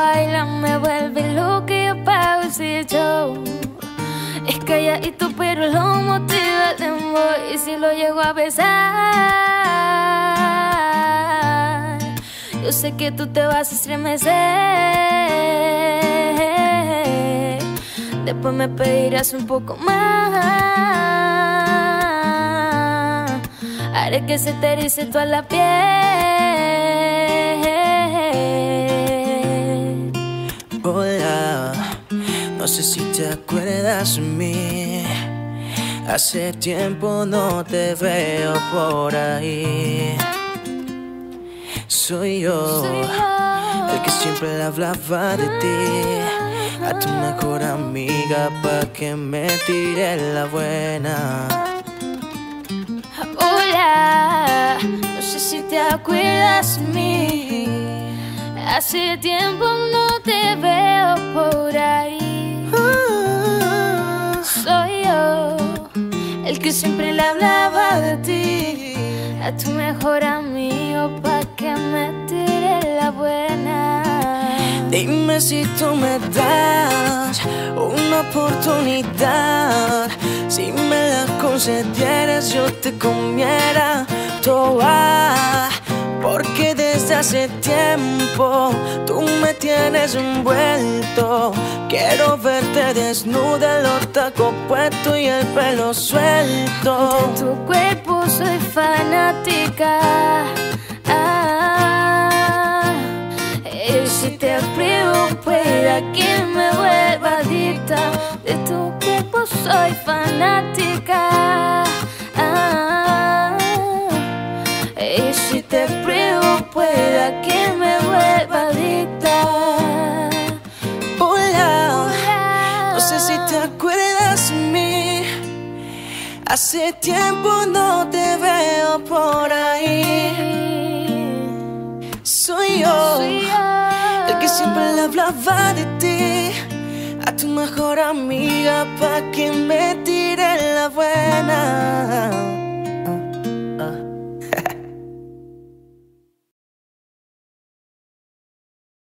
baila me vuelve loca y apago ese show. Es calladito pero lo motiva el dembow. Y si lo llego a besar, yo sé que tú te vas a estremecer. Después me pedirás un poco más. Haré que se te erice toda la piel. Hola, no sé si te acuerdas de mí. Hace tiempo no te veo por ahí. Soy yo, el que siempre le hablaba de ti a tu mejor amiga pa' que me tire la buena. Hola, no sé si te acuerdas de mí. Hace tiempo no te veo por ahí. Soy yo, el que siempre le hablaba de ti a tu mejor amigo pa' que me tire la buena. Dime si tú me das una oportunidad. Si me la concedieras yo te comiera toda. Porque desde hace tiempo tú me tienes envuelto. Quiero verte desnuda, los tacos puestos y el pelo suelto. De tu cuerpo soy fanática. Y si te pruebo pueda que me vuelva adicta. De tu cuerpo soy fanática. Y si te pruebo pueda que me vuelva adicta. Hola, no sé si te acuerdas de mí. Hace tiempo no te veo por ahí. Soy yo, el que siempre le hablaba de ti a tu mejor amiga pa' que me tire la buena.